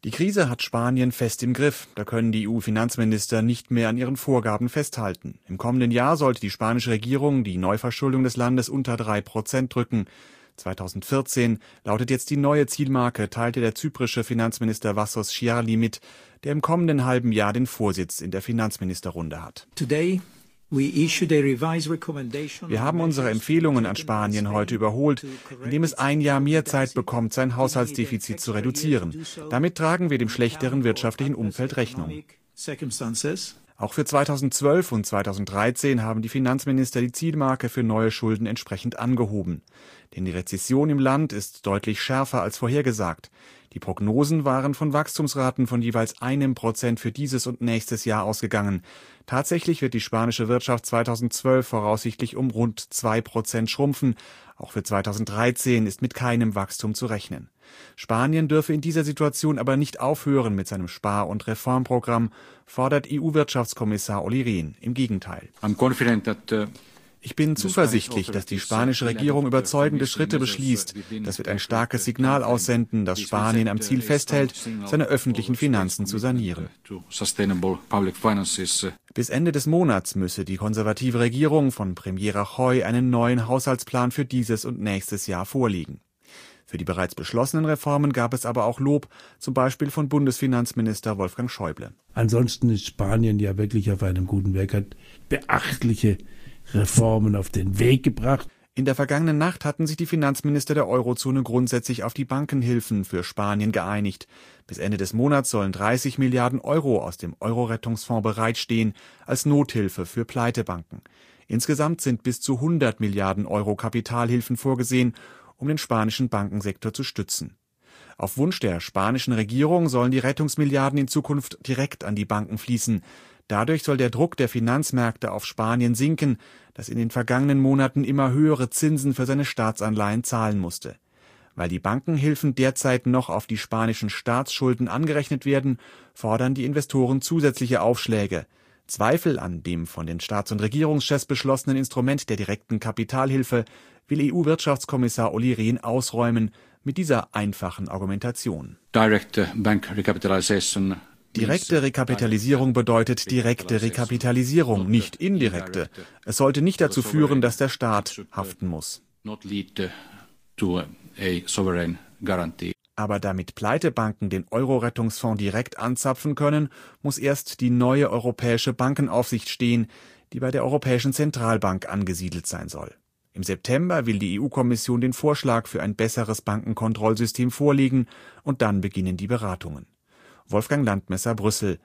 Die Krise hat Spanien fest im Griff. Da können die EU-Finanzminister nicht mehr an ihren Vorgaben festhalten. Im kommenden Jahr sollte die spanische Regierung die Neuverschuldung des Landes unter 3% drücken. 2014 lautet jetzt die neue Zielmarke, teilte der zyprische Finanzminister Vassos Schiarli mit, der im kommenden halben Jahr den Vorsitz in der Finanzministerrunde hat. Wir haben unsere Empfehlungen an Spanien heute überholt, indem es ein Jahr mehr Zeit bekommt, sein Haushaltsdefizit zu reduzieren. Damit tragen wir dem schlechteren wirtschaftlichen Umfeld Rechnung. Auch für 2012 und 2013 haben die Finanzminister die Zielmarke für neue Schulden entsprechend angehoben. Denn die Rezession im Land ist deutlich schärfer als vorhergesagt. Die Prognosen waren von Wachstumsraten von jeweils 1% für dieses und nächstes Jahr ausgegangen. Tatsächlich wird die spanische Wirtschaft 2012 voraussichtlich um rund 2% schrumpfen. Auch für 2013 ist mit keinem Wachstum zu rechnen. Spanien dürfe in dieser Situation aber nicht aufhören mit seinem Spar- und Reformprogramm, fordert EU-Wirtschaftskommissar Olli Rehn. Im Gegenteil. Ich bin zuversichtlich, dass die spanische Regierung überzeugende Schritte beschließt. Das wird ein starkes Signal aussenden, dass Spanien am Ziel festhält, seine öffentlichen Finanzen zu sanieren. Bis Ende des Monats müsse die konservative Regierung von Premier Rajoy einen neuen Haushaltsplan für dieses und nächstes Jahr vorlegen. Für die bereits beschlossenen Reformen gab es aber auch Lob, zum Beispiel von Bundesfinanzminister Wolfgang Schäuble. Ansonsten ist Spanien ja wirklich auf einem guten Weg, hat beachtliche Reformen auf den Weg gebracht. In der vergangenen Nacht hatten sich die Finanzminister der Eurozone grundsätzlich auf die Bankenhilfen für Spanien geeinigt. Bis Ende des Monats sollen 30 Milliarden Euro aus dem Euro-Rettungsfonds bereitstehen als Nothilfe für Pleitebanken. Insgesamt sind bis zu 100 Milliarden Euro Kapitalhilfen vorgesehen, um den spanischen Bankensektor zu stützen. Auf Wunsch der spanischen Regierung sollen die Rettungsmilliarden in Zukunft direkt an die Banken fließen. Dadurch soll der Druck der Finanzmärkte auf Spanien sinken, das in den vergangenen Monaten immer höhere Zinsen für seine Staatsanleihen zahlen musste. Weil die Bankenhilfen derzeit noch auf die spanischen Staatsschulden angerechnet werden, fordern die Investoren zusätzliche Aufschläge. Zweifel an dem von den Staats- und Regierungschefs beschlossenen Instrument der direkten Kapitalhilfe will EU-Wirtschaftskommissar Olli Rehn ausräumen mit dieser einfachen Argumentation. Direkte Rekapitalisierung bedeutet direkte Rekapitalisierung, nicht indirekte. Es sollte nicht dazu führen, dass der Staat haften muss. Aber damit Pleitebanken den Euro-Rettungsfonds direkt anzapfen können, muss erst die neue Europäische Bankenaufsicht stehen, die bei der Europäischen Zentralbank angesiedelt sein soll. Im September will die EU-Kommission den Vorschlag für ein besseres Bankenkontrollsystem vorlegen und dann beginnen die Beratungen. Wolfgang Landmesser, Brüssel.